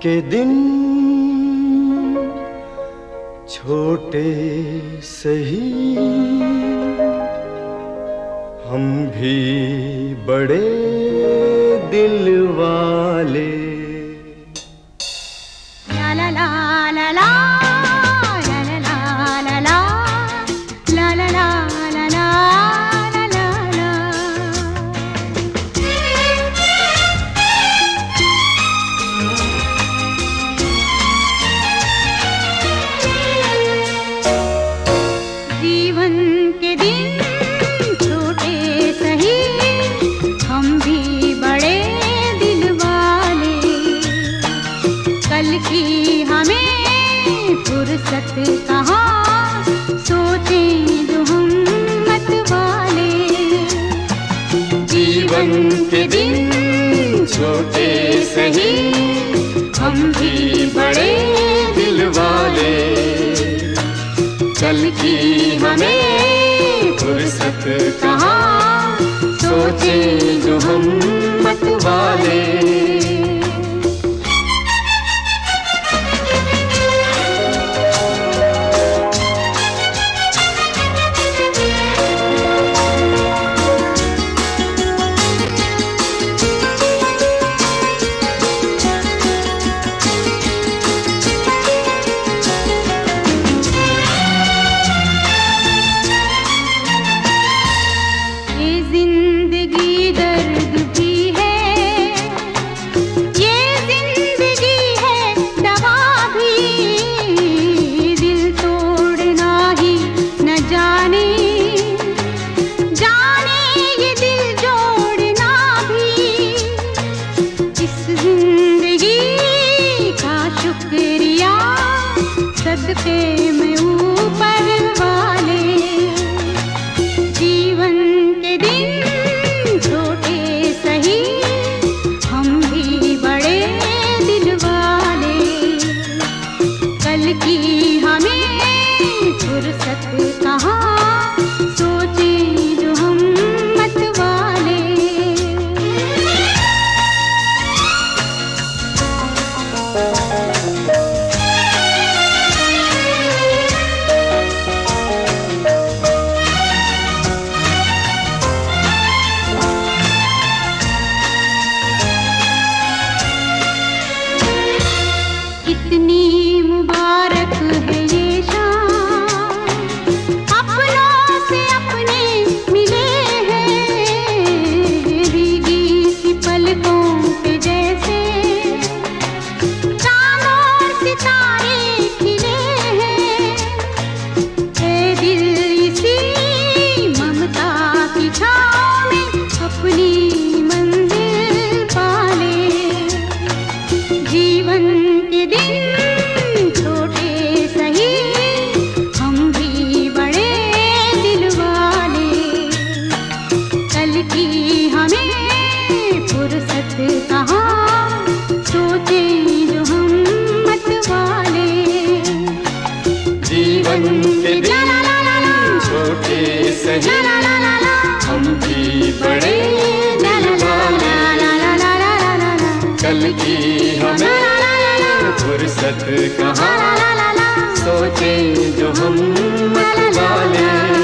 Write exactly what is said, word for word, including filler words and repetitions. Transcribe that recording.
के दिन छोटे सही, हम भी बड़े दिल वाले। ला ला ला ला ला ला ला ला ला ला ला ला ला ला ला ला। जीवन के दिन छोटे सही, हम भी बड़े दिल वाले। कल की हमें फुर्सत कहाँ, सोचें जो हम मत वाले। जीवन के दिन छोटे सही, हम भी बड़े दिल वाले। कल की हमें फुर्सत कहाँ, सोचे जो हम मत वाले। सदके में ऊपर वाले। जीवन के दिन छोटे सही, हम भी बड़े दिल वाले। कल की हमें फुर्सत कहाँ, सोचे जो हम मत वाले। कितनी मुबारक है ये शाम, अपनों से अपने मिले हैं। भीगी सी पलकों पे जैसे चाँद और सितारे खिले हैं। ऐ दिल इसी ममता की छाँव में अपनी मंजिल पाले। जीवन के दिन छोटे सही, हम भी बड़े दिल वाले। कल की हमें फुर्सत कहाँ, सोचे जो हम मत वाले। जीवन के दिन छोटे सही, हम भी बड़े दिल वाले। कल की हमें फुर्सत कहाँ, सोचे जो हम मत वाले।